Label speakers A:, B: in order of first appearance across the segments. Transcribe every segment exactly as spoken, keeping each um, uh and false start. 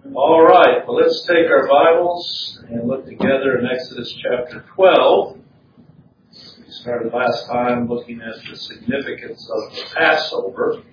A: All right, well, let's take our Bibles and look together in Exodus chapter twelve. We started last time looking at the significance of the Passover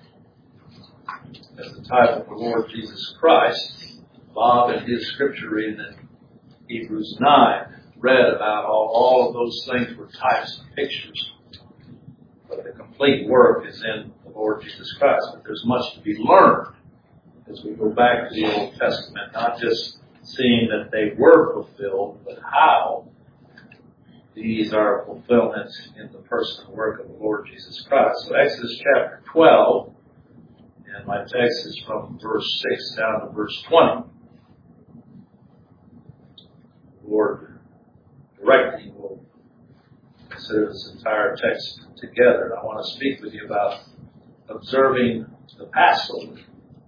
A: as the type of the Lord Jesus Christ. Bob, in his scripture reading in Hebrews nine, read about how all of those things were types and pictures. But the complete work is in the Lord Jesus Christ. But there's much to be learned as we go back to the Old Testament, not just seeing that they were fulfilled, but how these are fulfillment in the person and work of the Lord Jesus Christ. So Exodus chapter twelve, and my text is from verse six down to verse twenty. The Lord directing will consider this entire text together. I want to speak with you about observing the Passover.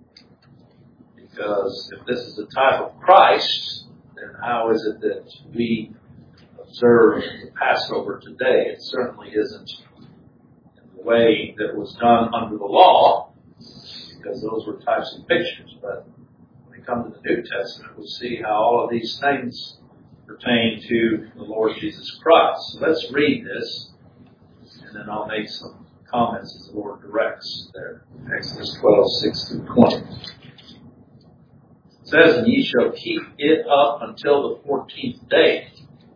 A: Because if this is a type of Christ, then how is it that we observe the Passover today? It certainly isn't in the way that was done under the law, because those were types and pictures. But when we come to the New Testament, we'll see how all of these things pertain to the Lord Jesus Christ. So let's read this, and then I'll make some comments as the Lord directs there. Exodus twelve, six through twenty. It says, "And ye shall keep it up until the fourteenth day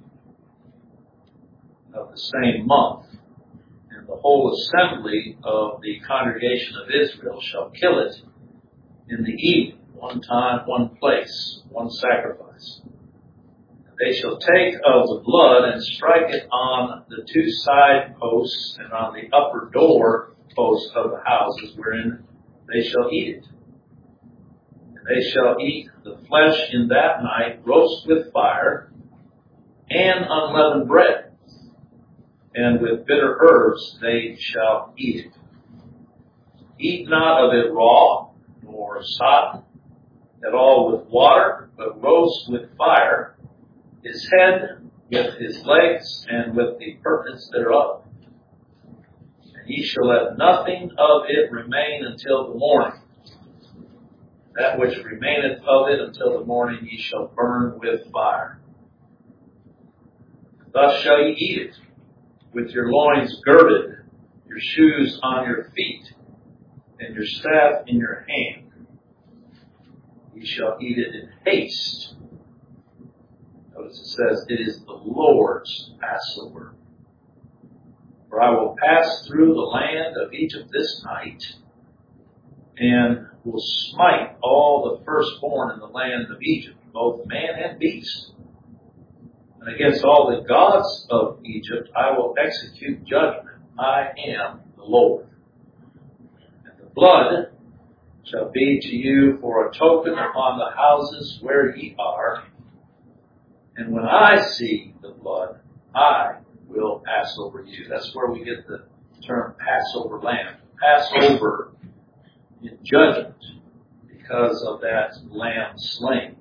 A: of the same month, and the whole assembly of the congregation of Israel shall kill it in the evening, one time, one place, one sacrifice. And they shall take of the blood and strike it on the two side posts and on the upper door posts of the houses wherein they shall eat it. They shall eat the flesh in that night, roast with fire, and unleavened bread, and with bitter herbs they shall eat it. Eat not of it raw, nor sodden at all with water, but roast with fire his head with his legs, and with the purtenance thereof. And ye shall let nothing of it remain until the morning. That which remaineth of it until the morning ye shall burn with fire. Thus shall ye eat it, with your loins girded, your shoes on your feet, and your staff in your hand. Ye shall eat it in haste." Notice it says, "It is the Lord's Passover. For I will pass through the land of Egypt this night, and will smite all the firstborn in the land of Egypt, both man and beast. And against all the gods of Egypt I will execute judgment. I am the Lord. And the blood shall be to you for a token upon the houses where ye are. And when I see the blood, I will pass over you." That's where we get the term Passover lamb. Passover in judgment because of that lamb slain.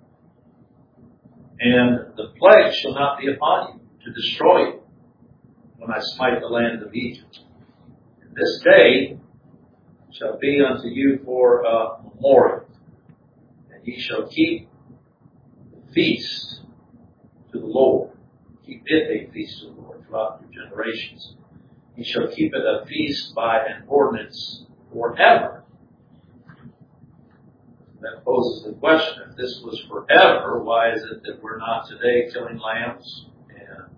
A: "And the plague shall not be upon you to destroy you when I smite the land of Egypt. And this day shall be unto you for a memorial. And ye shall keep the feast to the Lord. Keep it a feast to the Lord throughout your generations. Ye shall keep it a feast by an ordinance forever." That poses the question, if this was forever, why is it that we're not today killing lambs and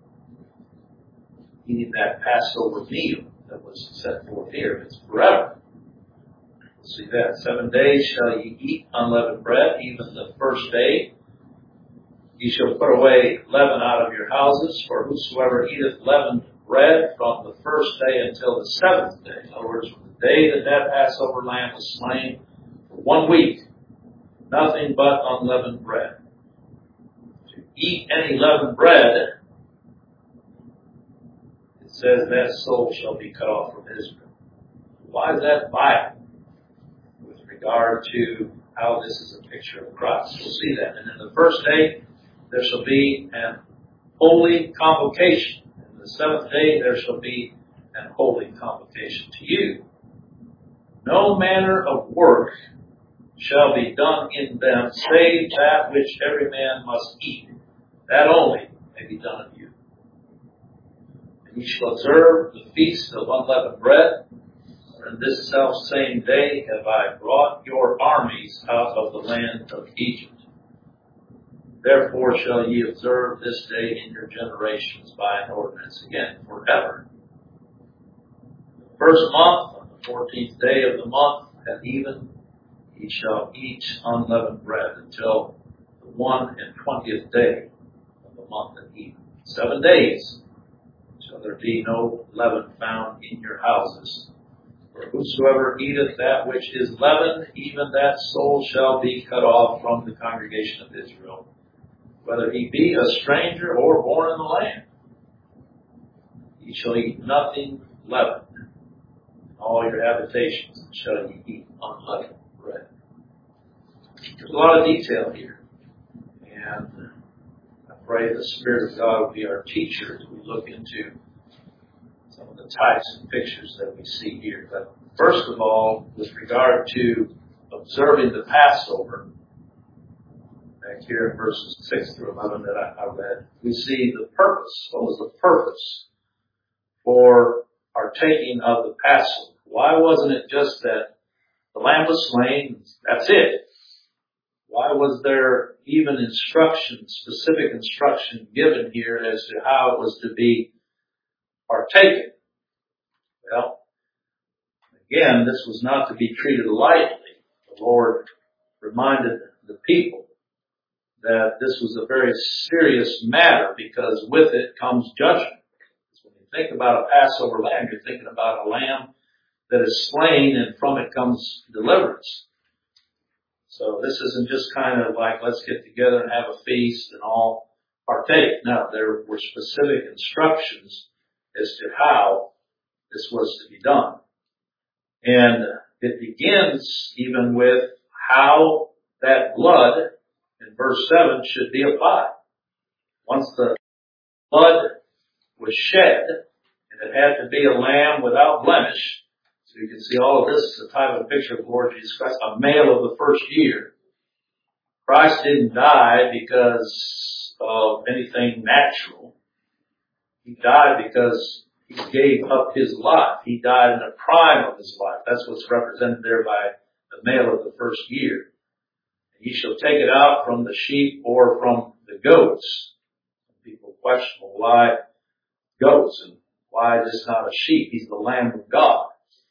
A: eating that Passover meal that was set forth here? It's forever. We'll see that. "Seven days shall ye eat unleavened bread, even the first day. Ye shall put away leaven out of your houses, for whosoever eateth leavened bread from the first day until the seventh day," in other words, from the day that that Passover lamb was slain, one week, nothing but unleavened bread. To eat any leavened bread, it says that soul shall be cut off from Israel. Why is that vital with regard to how this is a picture of Christ? We'll see that. "And in the first day there shall be an holy convocation. And the seventh day there shall be an holy convocation to you. No manner of work shall be done in them, save that which every man must eat. That only may be done of you. And ye shall observe the feast of unleavened bread, for in this selfsame day have I brought your armies out of the land of Egypt. Therefore shall ye observe this day in your generations by an ordinance again forever. The first month, on the fourteenth day of the month, at even, ye shall eat unleavened bread until the one and twentieth day of the month at even. Seven days shall there be no leaven found in your houses. For whosoever eateth that which is leavened, even that soul shall be cut off from the congregation of Israel, whether he be a stranger or born in the land. Ye shall eat nothing leavened. In all your habitations shall ye eat unleavened bread. There's a lot of detail here. And I pray the Spirit of God will be our teacher as we look into some of the types and pictures that we see here. But first of all, with regard to observing the Passover, back here in verses six through eleven that I, I read, we see the purpose. What was the purpose for partaking of the Passover? Why wasn't it just that the lamb was slain, that's it? Why was there even instruction, specific instruction given here as to how it was to be partaken? Well, again, this was not to be treated lightly. The Lord reminded the people that this was a very serious matter because with it comes judgment. When you think about a Passover lamb, you're thinking about a lamb that is slain and from it comes deliverance. So this isn't just kind of like, let's get together and have a feast and all partake. No, there were specific instructions as to how this was to be done. And it begins even with how that blood in verse seven should be applied. Once the blood was shed, and it had to be a lamb without blemish, so you can see all of this is a type of picture of the Lord Jesus Christ, a male of the first year. Christ didn't die because of anything natural. He died because he gave up his life. He died in the prime of his life. That's what's represented there by the male of the first year. And ye shall take it out from the sheep or from the goats. People question, well, why goats and why is this not a sheep? He's the Lamb of God.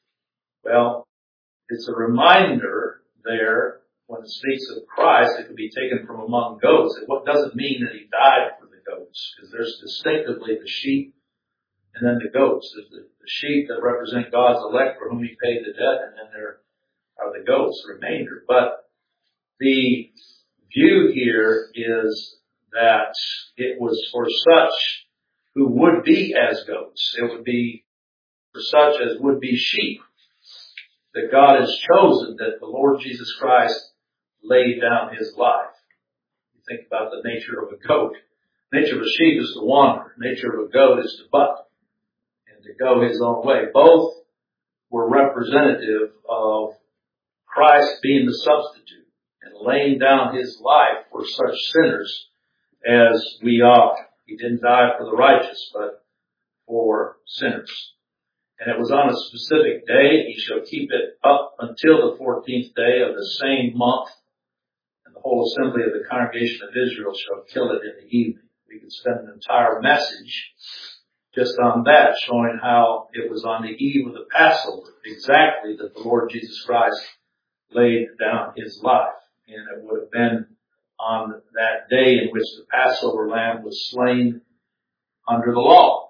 A: Well, it's a reminder there when it speaks of Christ, it could be taken from among goats. It doesn't mean that he died for the goats, because there's distinctively the sheep and then the goats. There's the, the sheep that represent God's elect for whom he paid the debt, and then there are the goats, the remainder. But the view here is that it was for such who would be as goats. It would be for such as would be sheep that God has chosen, that the Lord Jesus Christ laid down his life. You think about the nature of a goat. The nature of a sheep is to wander. The nature of a goat is to butt and to go his own way. Both were representative of Christ being the substitute and laying down his life for such sinners as we are. He didn't die for the righteous, but for sinners. And it was on a specific day. He shall keep it up until the fourteenth day of the same month. And the whole assembly of the congregation of Israel shall kill it in the evening. We could spend an entire message just on that, showing how it was on the eve of the Passover, exactly that the Lord Jesus Christ laid down his life. And it would have been on that day in which the Passover lamb was slain under the law.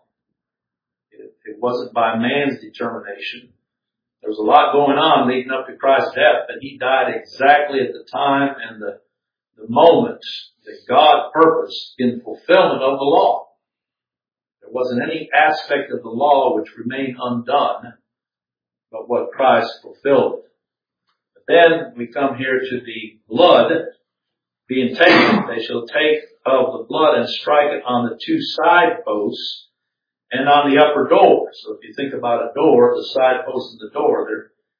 A: It, it wasn't by man's determination. There was a lot going on leading up to Christ's death, but he died exactly at the time and the, the moment that God purposed in fulfillment of the law. There wasn't any aspect of the law which remained undone, but what Christ fulfilled. But then we come here to the blood being taken. They shall take of the blood and strike it on the two side posts and on the upper door. So if you think about a door, the side post of the door, they're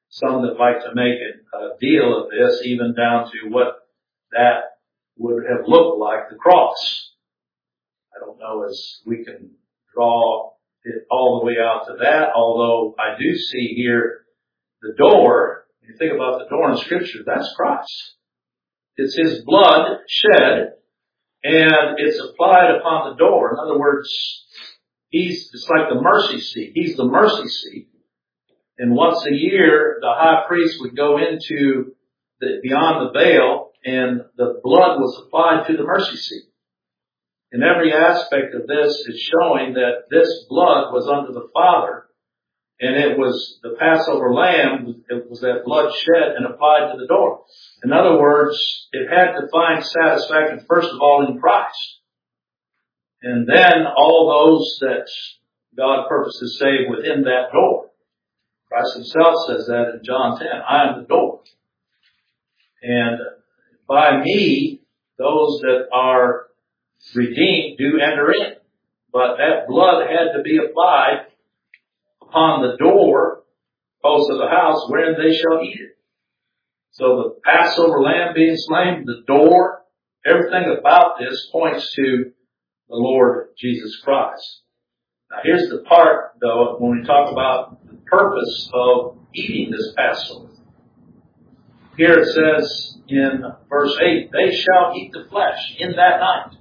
A: some that like to make a deal of this, even down to what that would have looked like, the cross. I don't know as we can draw it all the way out to that, although I do see here the door. When you think about the door in Scripture, that's Christ. It's His blood shed, and it's applied upon the door. In other words, He's, it's like the mercy seat. He's the mercy seat. And once a year, the high priest would go into the, beyond the veil, and the blood was applied to the mercy seat. In every aspect of this is showing that this blood was under the Father, and it was the Passover lamb, it was that blood shed and applied to the door. In other words, it had to find satisfaction, first of all, in Christ. And then all those that God purposes to save within that door. Christ Himself says that in John ten, I am the door. And by me, those that are redeemed do enter in. But that blood had to be applied upon the door post of the house wherein they shall eat it. So the Passover lamb being slain, the door, everything about this points to the Lord Jesus Christ. Now here's the part, though, when we talk about the purpose of eating this Passover. Here it says in verse eight, they shall eat the flesh in that night.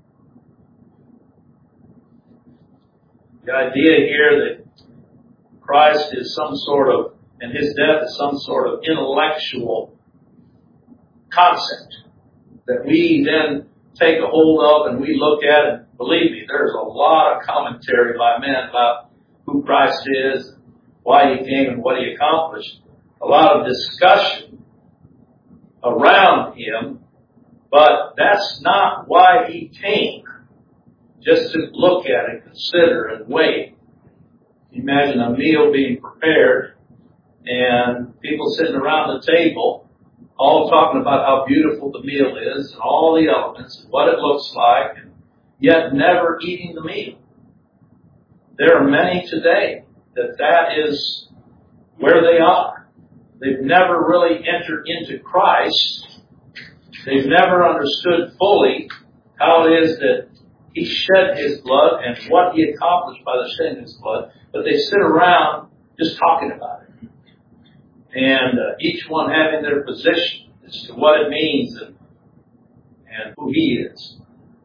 A: The idea here that Christ is some sort of, and His death is some sort of intellectual concept that we then take a hold of and we look at, and believe me, there's a lot of commentary by men about who Christ is, why He came, and what He accomplished. A lot of discussion around Him, but that's not why He came. Just to look at it, consider, and weigh. Imagine a meal being prepared and people sitting around the table all talking about how beautiful the meal is and all the elements and what it looks like, and yet never eating the meal. There are many today that that is where they are. They've never really entered into Christ. They've never understood fully how it is that He shed His blood and what He accomplished by the shedding of His blood, but they sit around just talking about it. And uh, each one having their position as to what it means and, and who He is.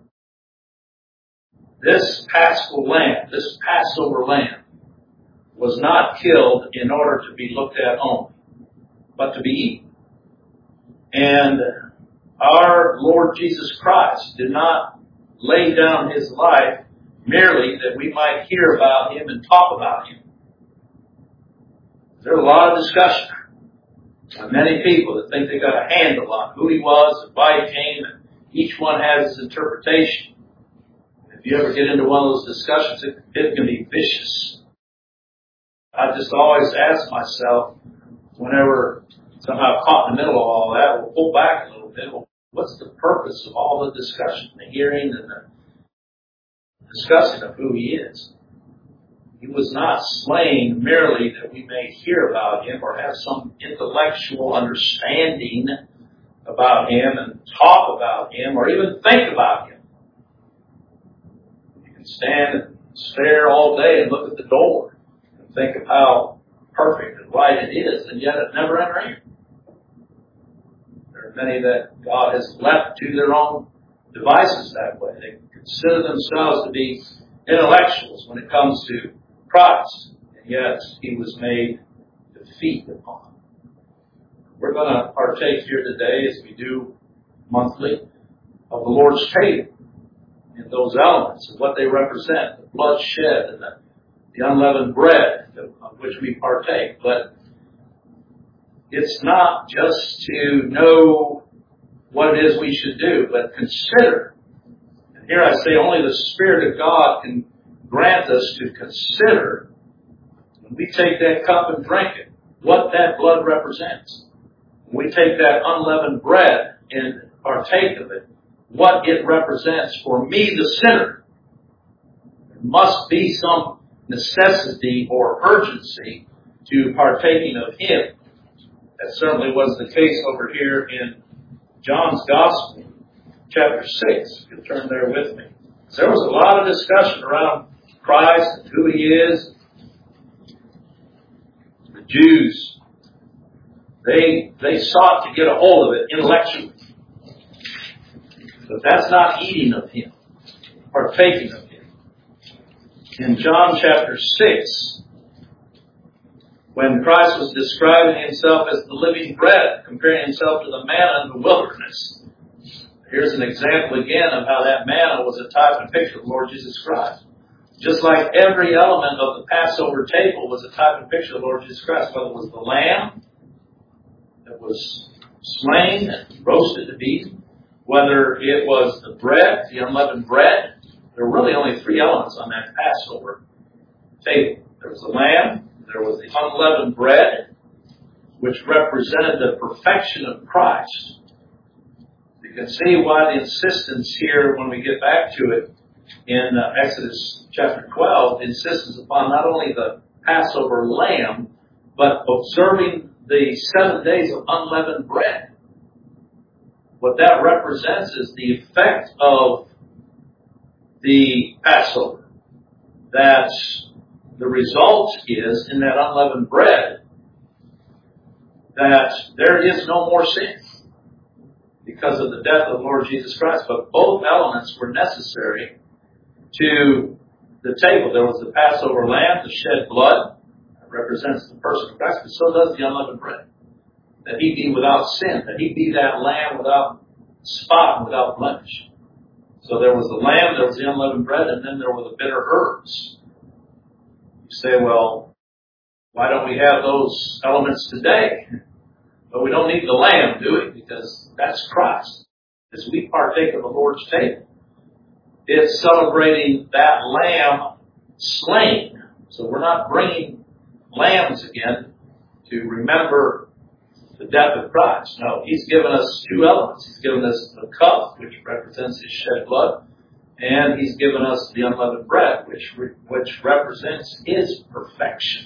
A: This Paschal lamb, this Passover lamb, was not killed in order to be looked at only, but to be eaten. And our Lord Jesus Christ did not lay down His life merely that we might hear about Him and talk about Him. There's a lot of discussion. Many people that think they got a handle on who He was and why He came, and each one has his interpretation. If you ever get into one of those discussions, it, it can be vicious. I just always ask myself, whenever somehow caught in the middle of all that, we'll pull back a little bit. Well, what's the purpose of all the discussion, the hearing and the discussing of who He is? He was not slain merely that we may hear about Him or have some intellectual understanding about Him and talk about Him or even think about Him. You can stand and stare all day and look at the door and think of how perfect and right it is, and yet it never entered in. There are many that God has left to their own devices that way. They consider themselves to be intellectuals when it comes to Christ, and yet He was made to feed upon. We're going to partake here today, as we do monthly, of the Lord's table and those elements and what they represent, the blood shed and the, the unleavened bread of which we partake. But it's not just to know what it is we should do, but consider. And here I say only the Spirit of God can grant us to consider, when we take that cup and drink it, what that blood represents. When we take that unleavened bread and partake of it, what it represents for me, the sinner. There must be some necessity or urgency to partaking of Him. That certainly was the case over here in John's Gospel, chapter six. You can turn there with me. There was a lot of discussion around Christ and who He is. The Jews, they, they sought to get a hold of it intellectually. But that's not eating of Him, partaking of Him. In John chapter six, when Christ was describing Himself as the living bread, comparing Himself to the manna in the wilderness, here's an example again of how that manna was a type and picture of the Lord Jesus Christ. Just like every element of the Passover table was a type and picture of the Lord Jesus Christ, whether it was the lamb that was slain and roasted to be eaten, whether it was the bread, the unleavened bread. There were really only three elements on that Passover table. There was the lamb, there was the unleavened bread, which represented the perfection of Christ. You can see why the insistence here, when we get back to it, in uh, Exodus chapter twelve, the insistence upon not only the Passover lamb, but observing the seven days of unleavened bread. What that represents is the effect of the Passover. That the result is, in that unleavened bread, that there is no more sin because of the death of the Lord Jesus Christ. But both elements were necessary to the table. There was the Passover lamb, the shed blood, that represents the person of Christ, but so does the unleavened bread. That He be without sin, that He be that lamb without spot and without blemish. So there was the lamb, there was the unleavened bread, and then there were the bitter herbs. You say, well, why don't we have those elements today? But we don't need the lamb, do we? Because that's Christ. As we partake of the Lord's table, it's celebrating that lamb slain. So we're not bringing lambs again to remember the death of Christ. No, He's given us two elements. He's given us the cup, which represents His shed blood, and He's given us the unleavened bread, which which represents His perfection.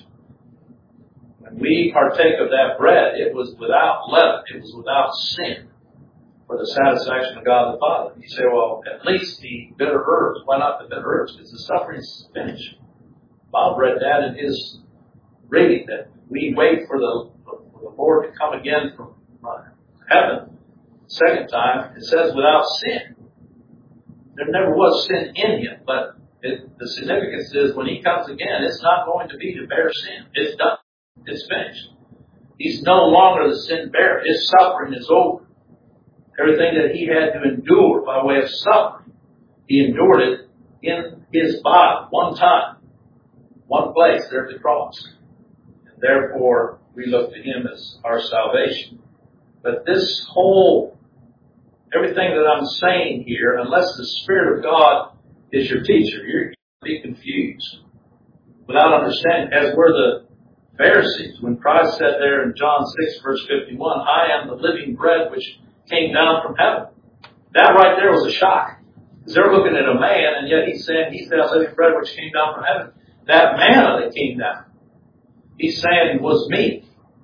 A: When we partake of that bread, it was without leaven, it was without sin, for the satisfaction of God the Father. You say, well, at least the bitter herbs. Why not the bitter herbs? Because the suffering is finished. Bob read that in his reading, that we wait for the for the Lord to come again from heaven. Second time, it says without sin. There never was sin in Him, but it, the significance is when He comes again, it's not going to be to bear sin. It's done. It's finished. He's no longer the sin bearer. His suffering is over. Everything that He had to endure by way of suffering, He endured it in His body, one time, one place, there at the cross. And therefore, we look to Him as our salvation. But this whole, everything that I'm saying here, unless the Spirit of God is your teacher, you're going to be confused without understanding, as were the Pharisees. When Christ said there in John six, verse fifty-one, I am the living bread which came down from heaven. That right there was a shock. Because they're looking at a man, and yet He's saying He's that living bread which came down from heaven. That manna that came down, He's saying was me.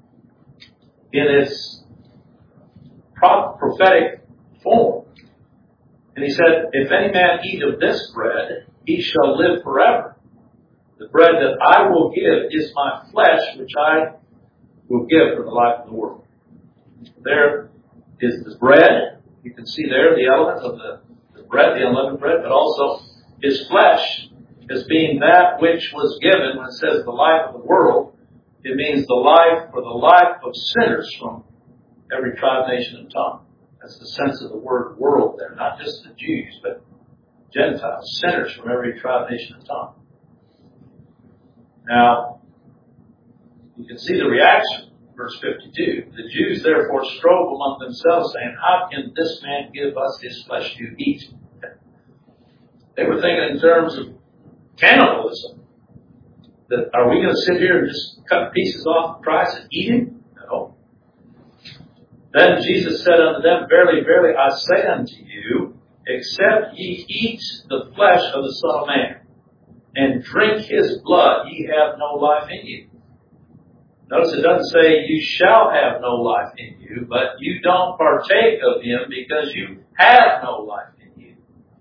A: In its prophetic form. And He said, if any man eat of this bread, he shall live forever. The bread that I will give is my flesh, which I will give for the life of the world. There is the bread. You can see there the elements of the, the bread, the unleavened bread, but also His flesh as being that which was given. When it says the life of the world, it means the life or the life of sinners from every tribe, nation, and tongue. That's the sense of the word world there. Not just the Jews, but Gentiles, sinners from every tribe, nation, and tongue. Now, you can see the reaction. Verse fifty-two. The Jews therefore strove among themselves, saying, how can this man give us His flesh to eat? They were thinking in terms of cannibalism. That are we going to sit here and just cut pieces off of Christ and eat Him? No. Then Jesus said unto them, verily, verily, I say unto you, except ye eat the flesh of the Son of Man, and drink His blood, ye have no life in you. Notice it doesn't say you shall have no life in you, but you don't partake of Him because you have no life in you.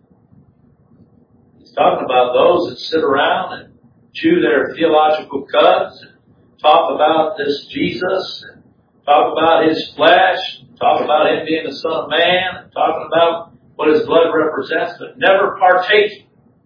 A: He's talking about those that sit around and chew their theological cuds and talk about this Jesus and talk about His flesh, talk about Him being the Son of Man, and talking about what His blood represents, but never partaking.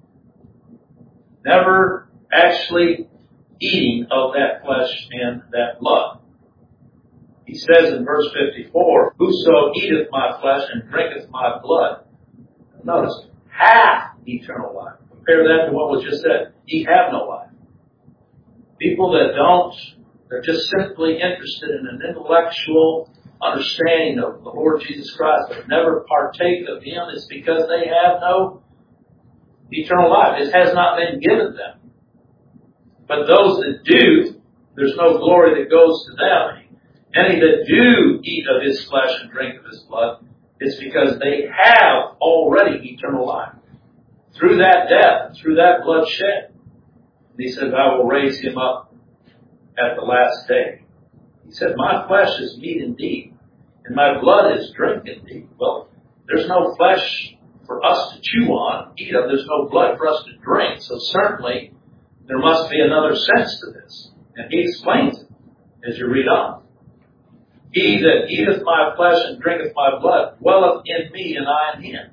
A: Never actually eating of that flesh and that blood. He says in verse fifty-four, whoso eateth my flesh and drinketh my blood, notice, hath eternal life. Compare that to what was just said. Ye have no life. People that don't, they're just simply interested in an intellectual understanding of the Lord Jesus Christ, but never partake of Him. It's because they have no eternal life. It has not been given them. But those that do, there's no glory that goes to them. Any that do eat of His flesh and drink of His blood, it's because they have already eternal life. Through that death, through that blood shed. And He said, I will raise Him up at the last day. He said, my flesh is meat indeed, and my blood is drink indeed. Well, there's no flesh for us to chew on, eat of. There's no blood for us to drink. So certainly, there must be another sense to this. And He explains it as you read on. He that eateth my flesh and drinketh my blood dwelleth in me, and I in him.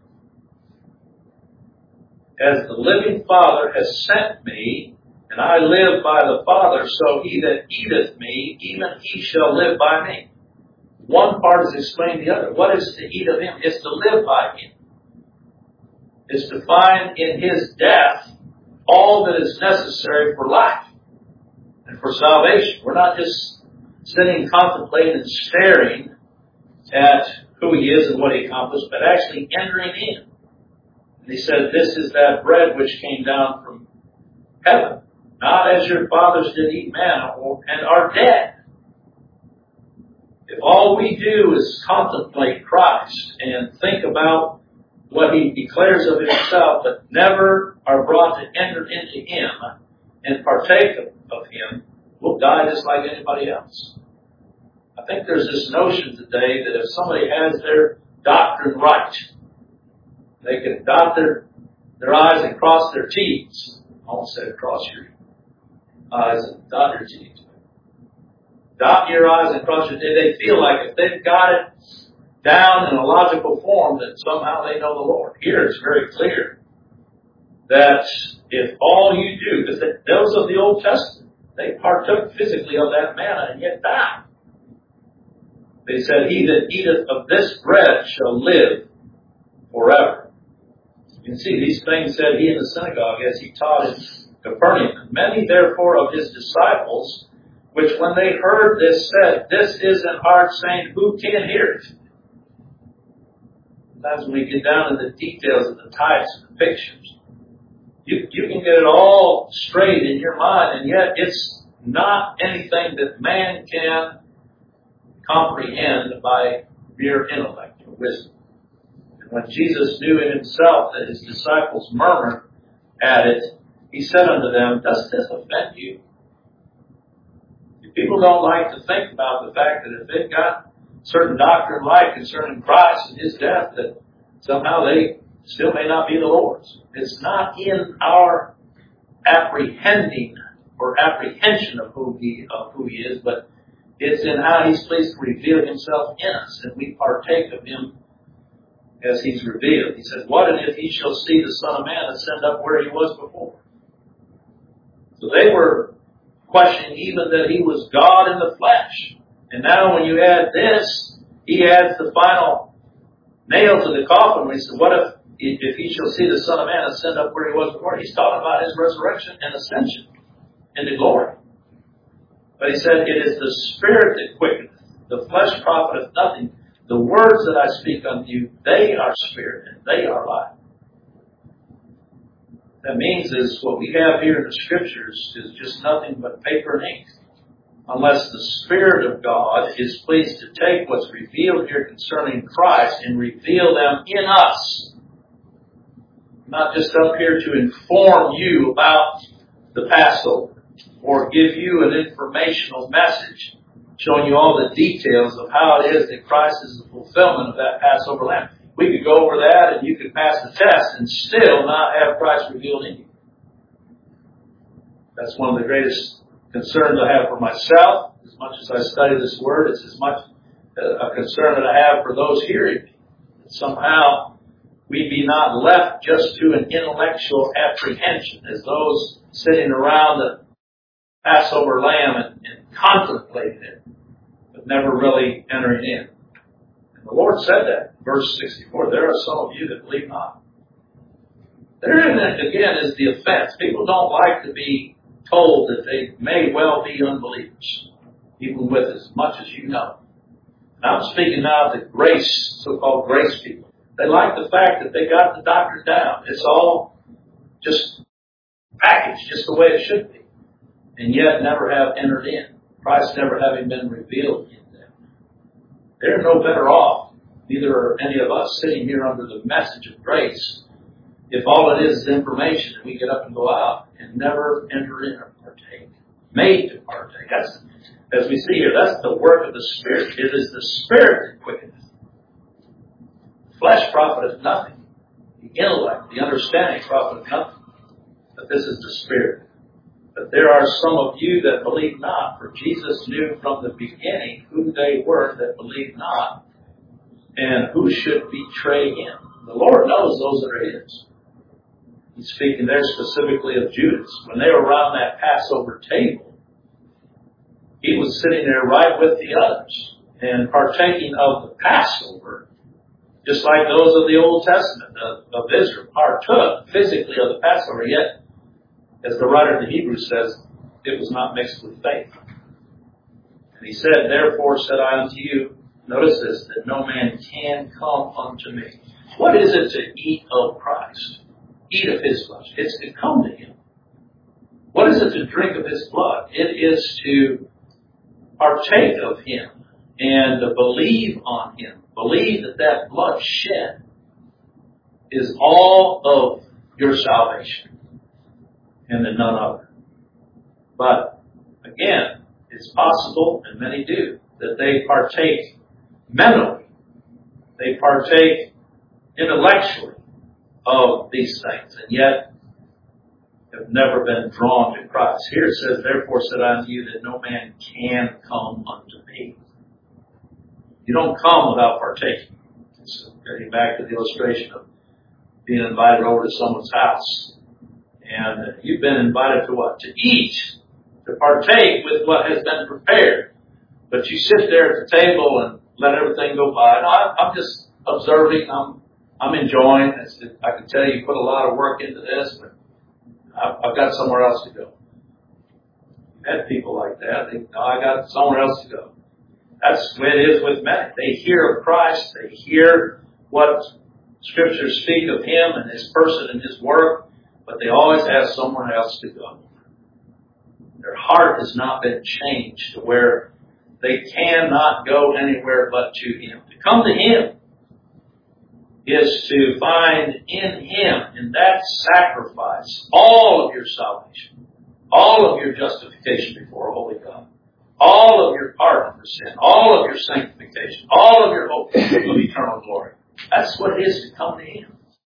A: As the living Father has sent me, and I live by the Father, so he that eateth me, even he shall live by me. One part is explained the other. What is to eat of Him? It's to live by Him. It's to find in His death all that is necessary for life and for salvation. We're not just sitting, contemplating, and staring at who He is and what He accomplished, but actually entering in. And He said, this is that bread which came down from heaven, not as your fathers did eat manna and are dead. If all we do is contemplate Christ and think about what He declares of Himself, but never are brought to enter into Him and partake of Him, we'll die just like anybody else. I think there's this notion today that if somebody has their doctrine right, they can dot their, their I's and cross their T's. I almost said cross your I's and dot your T's. Dot your I's and cross your T's. They feel like if they've got it down in a logical form, that somehow they know the Lord. Here it's very clear that if all you do, because those of the Old Testament, they partook physically of that manna and yet died. They said, he that eateth of this bread shall live forever. You can see these things said he in the synagogue as he taught in Capernaum. Many therefore of his disciples, which when they heard this said, this is an hard saying, who can hear it? Sometimes when we get down to the details of the types and the pictures, you, you can get it all straight in your mind, and yet it's not anything that man can comprehend by mere intellect or wisdom. And when Jesus knew in Himself that His disciples murmured at it, He said unto them, does this offend you? People don't like to think about the fact that if they've got certain doctrine right concerning Christ and His death, that somehow they still may not be the Lord's. It's not in our apprehending or apprehension of who He of who He is, but it's in how He's pleased to reveal Himself in us, and we partake of Him as He's revealed. He says, what if ye shall see the Son of Man ascend up where He was before? So they were questioning even that He was God in the flesh. And now when you add this, He adds the final nail to the coffin. He said, what if, if He shall see the Son of Man ascend up where He was before? He's talking about His resurrection and ascension into glory. But He said, it is the Spirit that quickeneth. The flesh profiteth nothing. The words that I speak unto you, they are spirit and they are life. That means is what we have here in the Scriptures is just nothing but paper and ink. Unless the Spirit of God is pleased to take what's revealed here concerning Christ and reveal them in us. Not just up here to inform you about the Passover. or give you an informational message showing you all the details of how it is that Christ is the fulfillment of that Passover lamb. We could go over that and you could pass the test and still not have Christ revealed in you. That's one of the greatest concerns I have for myself. As much as I study this Word, it's as much a concern that I have for those hearing me. That somehow we be not left just to an intellectual apprehension as those sitting around the Passover lamb and, and contemplating it, but never really entering in. And the Lord said that, verse sixty-four, there are some of you that believe not. Therein, again, is the offense. People don't like to be told that they may well be unbelievers, even with as much as you know. And I'm speaking now of the grace, so-called grace people. They like the fact that they got the doctrine down. It's all just packaged, just the way it should be. And yet never have entered in. Christ never having been revealed in them. They're no better off, neither are any of us sitting here under the message of grace, if all it is is information and we get up and go out and never enter in or partake. Made to partake. That's, as we see here, that's the work of the Spirit. It is the Spirit that quickeneth. Flesh profiteth nothing. The intellect, the understanding profiteth nothing. But this is the Spirit. But there are some of you that believe not, for Jesus knew from the beginning who they were that believed not, and who should betray him. The Lord knows those that are his. He's speaking there specifically of Judas. When they were around that Passover table, he was sitting there right with the others and partaking of the Passover, just like those of the Old Testament of, of Israel partook physically of the Passover, yet as the writer of the Hebrews says, it was not mixed with faith. And he said, therefore said I unto you, notice this, that no man can come unto me. What is it to eat of Christ? Eat of his flesh. It's to come to him. What is it to drink of his blood? It is to partake of him and to believe on him. Believe that that blood shed is all of your salvation. And then none other. But, again, it's possible, and many do, that they partake mentally, they partake intellectually of these things, and yet have never been drawn to Christ. Here it says, therefore said I unto you that no man can come unto me. You don't come without partaking. So getting back to the illustration of being invited over to someone's house. And you've been invited to what? To eat, to partake with what has been prepared. But you sit there at the table and let everything go by. No, I'm just observing. I'm I'm enjoying. I can tell you put a lot of work into this, but I've got somewhere else to go. I've had people like that. They, no, I got somewhere else to go. That's the way it is with many. They hear of Christ. They hear what Scriptures speak of Him and His person and His work. But they always have somewhere else to go. Their heart has not been changed to where they cannot go anywhere but to Him. To come to Him is to find in Him, in that sacrifice, all of your salvation, all of your justification before a holy God, all of your pardon for sin, all of your sanctification, all of your hope of eternal glory. That's what it is to come to Him.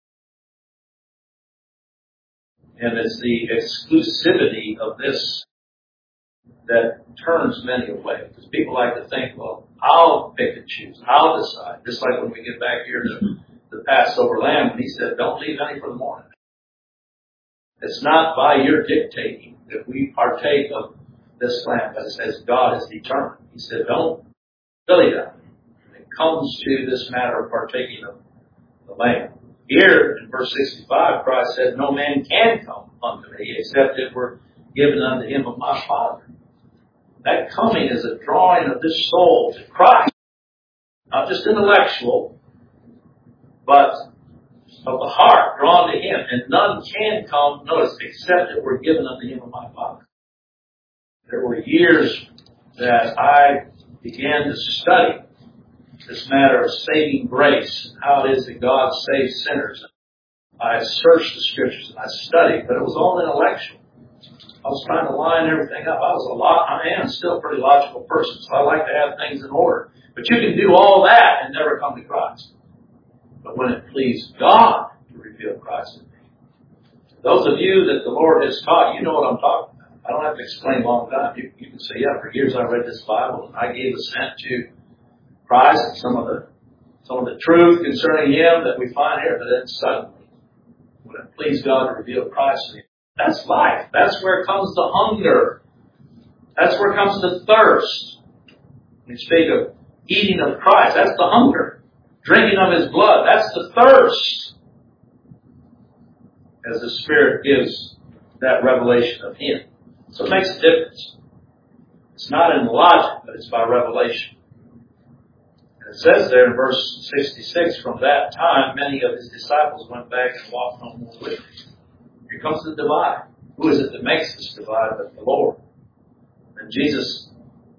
A: And it's the exclusivity of this that turns many away. Because people like to think, well, I'll pick and choose. I'll decide. Just like when we get back here to the Passover lamb, when He said, don't leave any for the morning. It's not by your dictating that we partake of this lamb, but it says God has determined. He said, don't dilly dally. It comes to this matter of partaking of the lamb. Here, in verse sixty-five, Christ said, no man can come unto me, except it were given unto him of my Father. That coming is a drawing of this soul to Christ. Not just intellectual, but of the heart, drawn to Him. And none can come, notice, except it were given unto him of my Father. There were years that I began to study this matter of saving grace, and how it is that God saves sinners. I searched the Scriptures and I studied, but it was all intellectual. I was trying to line everything up. I was a lot, I am still a pretty logical person, so I like to have things in order. But you can do all that and never come to Christ. But when it pleased God to reveal Christ in me, those of you that the Lord has taught, you know what I'm talking about. I don't have to explain long time. You, you can say, yeah, for years I read this Bible and I gave assent to Christ and some of the some of the truth concerning Him that we find here. But then suddenly, when it pleased God to reveal Christ to me, that's life. That's where comes the hunger. That's where comes the thirst. When you speak of eating of Christ, that's the hunger. Drinking of His blood, that's the thirst. As the Spirit gives that revelation of Him. So it makes a difference. It's not in logic, but it's by revelation. And it says there in verse sixty-six, from that time many of His disciples went back and walked no more with Him. Here comes the divide. Who is it that makes this divide but the Lord? And Jesus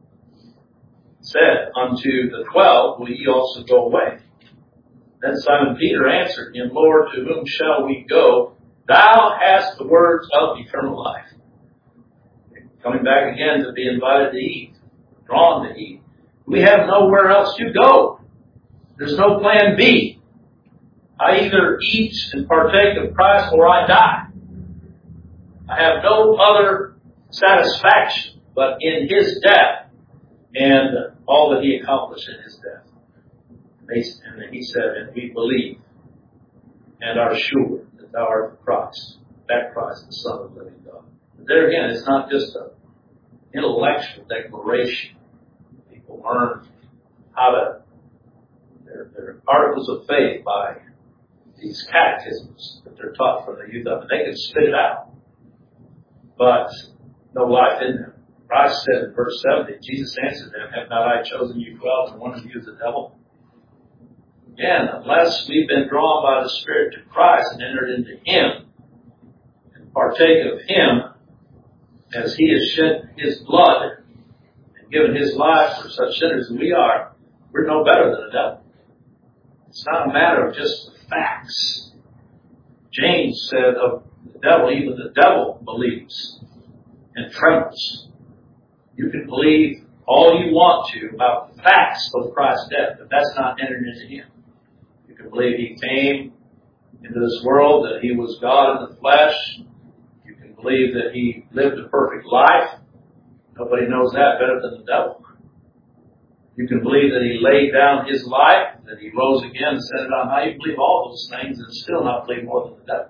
A: said unto the twelve, will ye also go away? Then Simon Peter answered him, Lord, to whom shall we go? Thou hast the words of eternal life. Coming back again to be invited to eat, drawn to eat. We have nowhere else to go. There's no plan B. I either eat and partake of Christ or I die. I have no other satisfaction but in His death and all that He accomplished in His death. And then He said, and we believe and are sure that Thou art the Christ, that Christ, the Son of the living God. But there again, it's not just an intellectual declaration. People learn how to, their, their articles of faith by these catechisms that they're taught from the youth up, and they can spit it out. But no life in them. Christ said in verse seventy, Jesus answered them, have not I chosen you twelve, and one of you is the devil? Again, unless we've been drawn by the Spirit to Christ and entered into Him and partake of Him as He has shed His blood and given His life for such sinners as we are, we're no better than the devil. It's not a matter of just the facts. James said of the devil, even the devil believes and trembles. You can believe all you want to about the facts of Christ's death, but that's not entered into Him. You can believe He came into this world, that He was God in the flesh. You can believe that He lived a perfect life. Nobody knows that better than the devil. You can believe that He laid down His life, that He rose again and set it on high. You can believe all those things and still not believe more than the devil.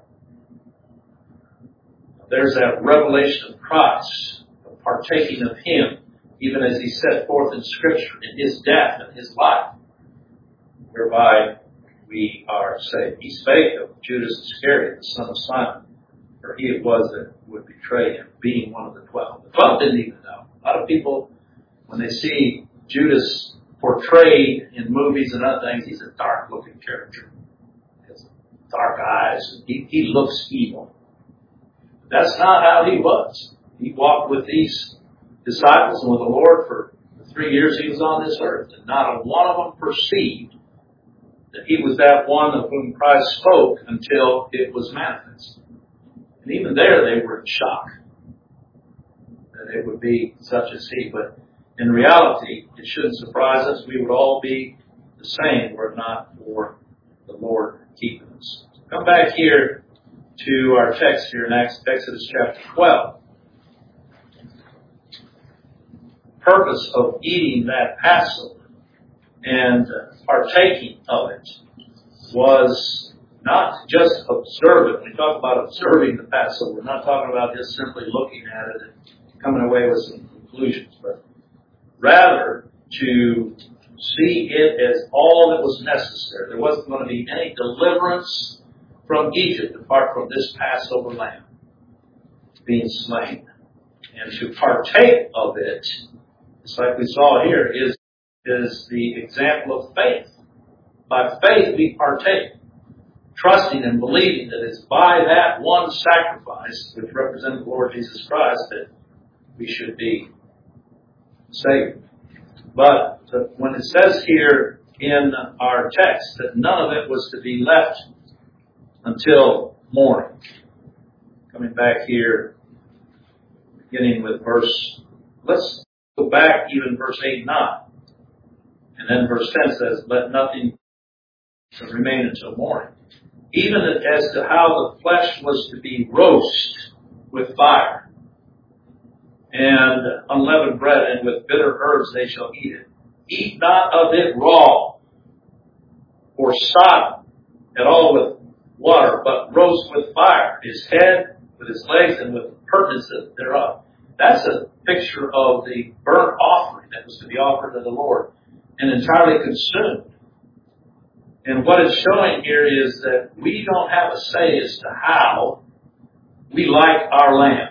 A: There's that revelation of Christ, of partaking of Him, even as He set forth in Scripture, in His death and His life, whereby we are saved. He spake of Judas Iscariot, the son of Simon, for he it was that would betray Him, being one of the twelve. The twelve didn't even know. A lot of people, when they see Judas portrayed in movies and other things, he's a dark-looking character. He has dark eyes. He, he looks evil. That's not how he was. He walked with these disciples and with the Lord for the three years He was on this earth. And not a one of them perceived that He was that one of whom Christ spoke until it was manifest. And even there they were in shock that it would be such as He. But in reality, it shouldn't surprise us. We would all be the same were it not for the Lord keeping us. Come back here to our text here in Exodus chapter twelve. The purpose of eating that Passover and partaking of it was not just observe it. When we talk about observing the Passover, we're not talking about just simply looking at it and coming away with some conclusions, but rather to see it as all that was necessary. There wasn't going to be any deliverance from Egypt apart from this Passover lamb being slain. And to partake of it, just like we saw here, is, is the example of faith. By faith we partake, trusting and believing that it's by that one sacrifice, which represented the Lord Jesus Christ, that we should be saved. But when it says here in our text that none of it was to be left until morning, coming back here beginning with verse, let's go back even verse eight and nine. And then verse ten says, let nothing remain until morning. Even as to how the flesh was to be roast with fire, and unleavened bread, and with bitter herbs they shall eat it. Eat not of it raw, or sodden at all with water, but roast with fire, his head, with his legs, and with the purtenance thereof. That's a picture of the burnt offering that was to be offered to the Lord, and entirely consumed. And what it's showing here is that we don't have a say as to how we like our lamb.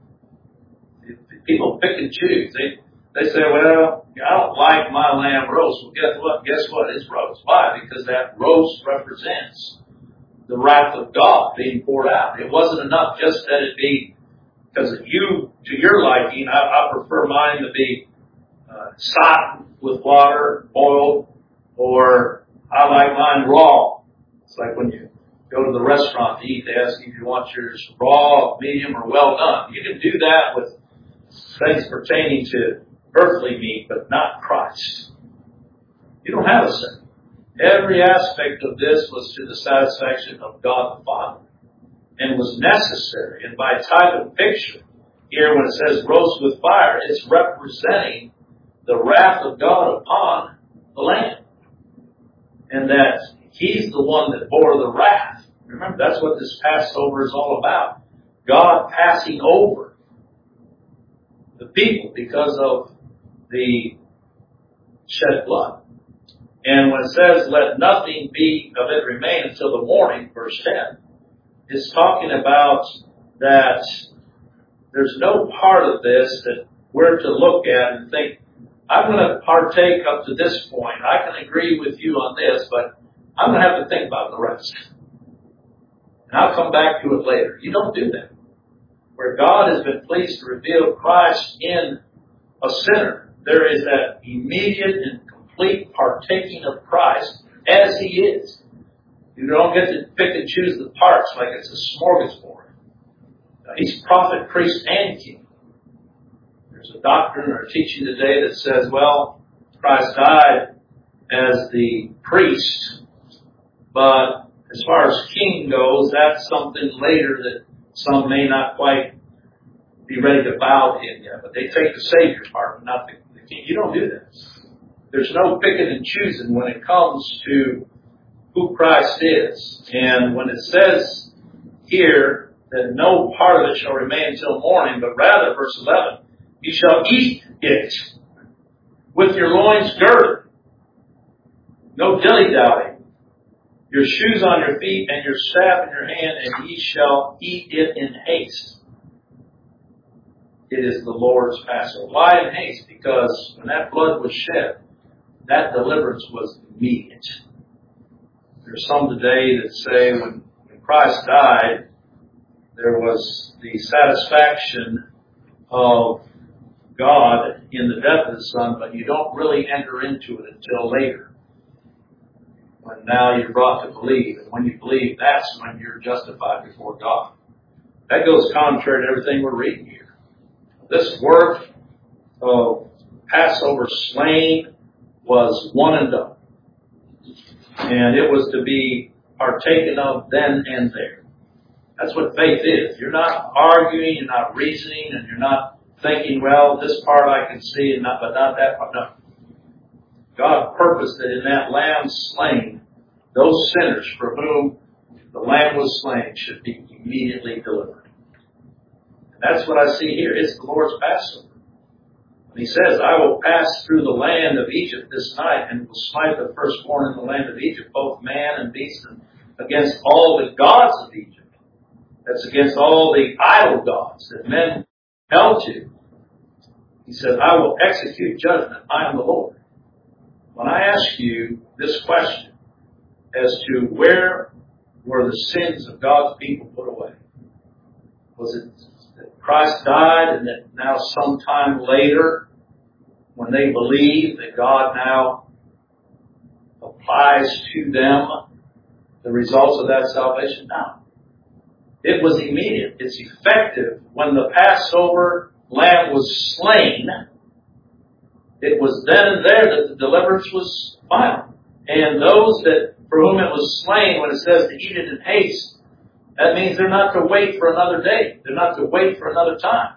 A: People pick and choose. They they say, well, I don't like my lamb roast. Well, guess what? Guess what? It's roast. Why? Because that roast represents the wrath of God being poured out. It wasn't enough just that it be, because you, to your liking, I, I prefer mine to be uh, sodden with water, boiled, or I like mine raw. It's like when you go to the restaurant to eat, they ask you if you want yours raw, medium, or well done. You can do that with things pertaining to earthly meat, but not Christ. You don't have a say. Every aspect of this was to the satisfaction of God the Father, and was necessary. And by type and picture, here when it says roast with fire, it's representing the wrath of God upon the Lamb. And that He's the one that bore the wrath. Remember, that's what this Passover is all about. God passing over the people because of the shed blood. And when it says, let nothing be of it remain until the morning, verse ten, it's talking about that there's no part of this that we're to look at and think, I'm going to partake up to this point. I can agree with you on this, but I'm going to have to think about the rest. And I'll come back to it later. You don't do that. Where God has been pleased to reveal Christ in a sinner, there is that immediate and complete partaking of Christ as He is. You don't get to pick and choose the parts like it's a smorgasbord. Now, He's prophet, priest, and king. There's a doctrine or a teaching today that says, well, Christ died as the priest, but as far as king goes, that's something later that some may not quite be ready to bow to Him yet. But they take the Savior part, but not the, the king. You don't do this. There's no picking and choosing when it comes to who Christ is. And when it says here that no part of it shall remain until morning, but rather, verse eleven, you shall eat it with your loins girded. No dilly-dally. Your shoes on your feet and your staff in your hand, and ye shall eat it in haste. It is the Lord's Passover. Why in haste? Because when that blood was shed, that deliverance was immediate. There's some today that say when, when Christ died, there was the satisfaction of God in the death of His Son, but you don't really enter into it until later. When now you're brought to believe, and when you believe, that's when you're justified before God. That goes contrary to everything we're reading here. This work of Passover slain was one and done. And it was to be partaken of then and there. That's what faith is. You're not arguing, you're not reasoning, and you're not thinking, well, this part I can see, and not, but not that part. No. God purposed that in that lamb slain, those sinners for whom the lamb was slain should be immediately delivered. And that's what I see here. It's the Lord's Passover. When He says, I will pass through the land of Egypt this night and will smite the firstborn in the land of Egypt, both man and beast, and against all the gods of Egypt. That's against all the idol gods that men held to. He says, I will execute judgment. I am the Lord. When I ask you this question as to where were the sins of God's people put away, was it that Christ died and that now sometime later, when they believe that God now applies to them the results of that salvation? No. It was immediate. It's effective when the Passover lamb was slain, it was then and there that the deliverance was final. And those that for whom it was slain, when it says to eat it in haste, that means they're not to wait for another day. They're not to wait for another time.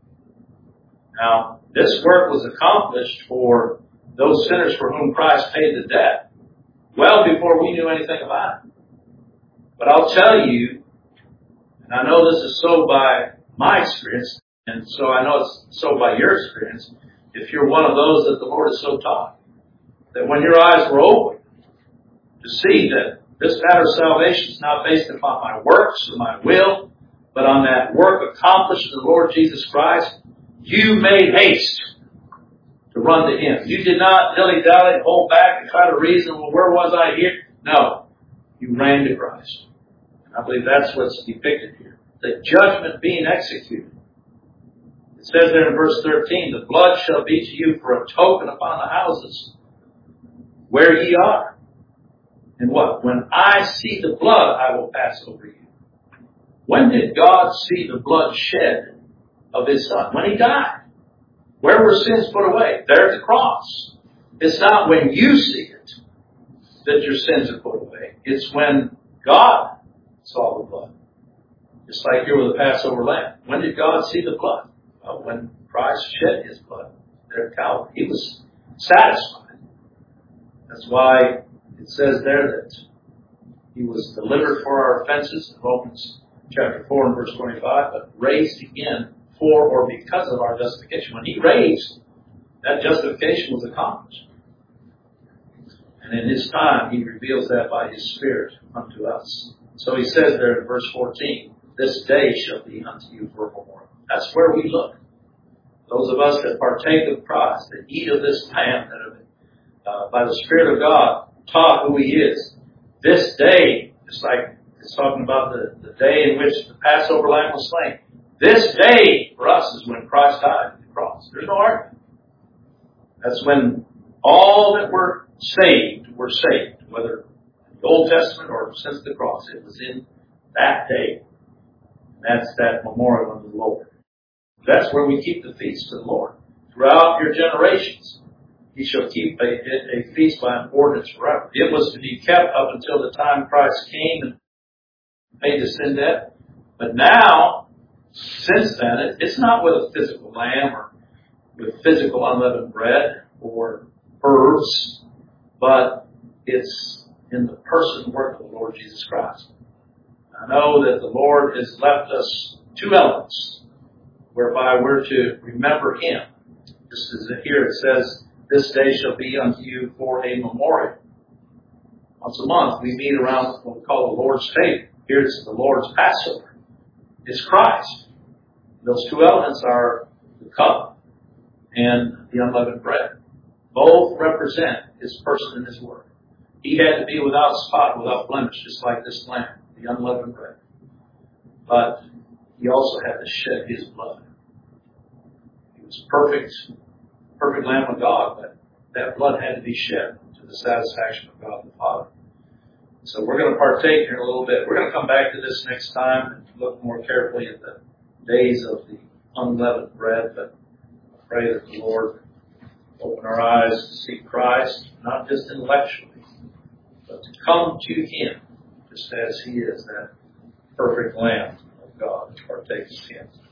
A: Now, this work was accomplished for those sinners for whom Christ paid the debt well before we knew anything about it. But I'll tell you, and I know this is so by my experience, and so I know it's so by your experience, if you're one of those that the Lord has so taught, that when your eyes were open to see that this matter of salvation is not based upon my works or my will, but on that work accomplished in the Lord Jesus Christ, you made haste to run to Him. You did not dilly-dally, hold back and try to reason, well, where was I here? No. You ran to Christ. And I believe that's what's depicted here. The judgment being executed. It says there in verse thirteen, the blood shall be to you for a token upon the houses where ye are. And what? When I see the blood, I will pass over you. When did God see the blood shed of His Son? When He died. Where were sins put away? There at the cross. It's not when you see it that your sins are put away. It's when God saw the blood. Just like here with the Passover lamb. When did God see the blood? Well, when Christ shed His blood there at Calvary. He was satisfied. That's why it says there that He was delivered for our offenses in Romans chapter four and verse twenty-five, but raised again for or because of our justification. When He raised, that justification was accomplished. And in His time, He reveals that by His Spirit unto us. So He says there in verse fourteen, this day shall be unto you for a memorial. That's where we look. Those of us that partake of Christ, that eat of this lamb, that have, uh, by the Spirit of God, taught who He is. This day, just like it's talking about the, the day in which the Passover lamb was slain. This day for us is when Christ died on the cross. There's no argument. That's when all that were saved were saved, whether in the Old Testament or since the cross. It was in that day. That's that memorial of the Lord. That's where we keep the feast of the Lord. Throughout your generations, He shall keep a, a feast by an ordinance forever. It was to be kept up until the time Christ came and paid the sin debt. But now, since then, it, it's not with a physical lamb or with physical unleavened bread or herbs, but it's in the person and work of the Lord Jesus Christ. I know that the Lord has left us two elements whereby we're to remember Him. Just as here it says, this day shall be unto you for a memorial. Once a month we meet around what we call the Lord's table. Here's the Lord's Passover. It's Christ. Those two elements are the cup and the unleavened bread. Both represent His person and His work. He had to be without spot, without blemish, just like this lamb, the unleavened bread. But He also had to shed His blood. He was perfect, perfect Lamb of God, but that blood had to be shed to the satisfaction of God the Father. So we're going to partake here in a little bit. We're going to come back to this next time and look more carefully at the days of the unleavened bread. But I pray that the Lord open our eyes to see Christ, not just intellectually, but to come to Him, just as He is that perfect Lamb of God, to partake of Him.